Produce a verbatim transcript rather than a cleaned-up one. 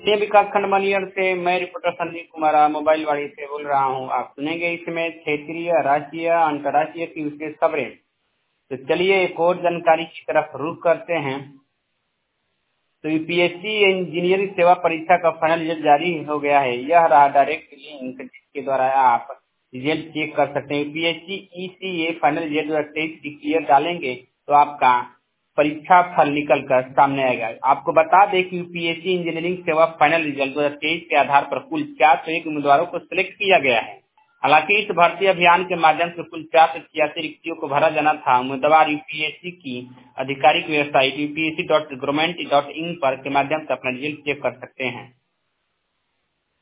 ये विकास खंड मनियर से मैं रिपोर्टर संदीप कुमार मोबाइल वाड़ी से बोल रहा हूँ। आप सुनेंगे इसमें क्षेत्रीय, राष्ट्रीय, अंतर्राष्ट्रीय की विशेष खबरें। तो चलिए एक और जानकारी की तरफ रुख करते हैं। तो यूपीएससी इंजीनियरिंग सेवा परीक्षा का फाइनल रिजल्ट जारी हो गया है। यह रहा डायरेक्ट लिंक जिसके द्वारा आप रिजल्ट चेक कर सकते हैं। यूपीएससी ईसीए फाइनल रिजल्ट दो हजार तेईस की क्लियर डालेंगे तो आपका परीक्षा फल निकल कर सामने आएगा। आपको बता दें कि यूपीएससी इंजीनियरिंग सेवा फाइनल रिजल्ट दो हजार तेईस के आधार पर कुल चार सौ एक उम्मीदवारों को सिलेक्ट किया गया है। हालांकि इस भर्ती अभियान के माध्यम से कुल चार सौ छियासी रिक्तियों को भरा जाना था। उम्मीदवार यूपीएससी की आधिकारिक website UPSC dot government dot in पर के माध्यम से अपना रिजल्ट चेक कर सकते हैं।